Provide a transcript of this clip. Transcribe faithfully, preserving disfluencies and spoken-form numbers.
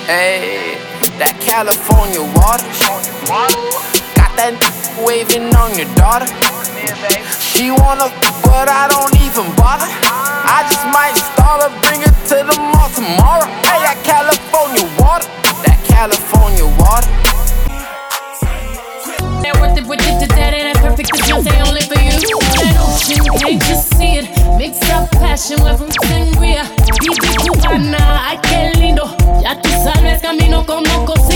Ayy, that California water. Got that waving on your daughter. She wanna, but I don't even bother. I just might stall her, bring her to the mall tomorrow. Hey, that California water. That California water. They're worth it with it to that, and that's perfect. The jump, they only for you. That ocean, can't you see it? Mix up passion with from sangria. Dice cubana, ay que lindo. Ya tú sabes, camino conozco.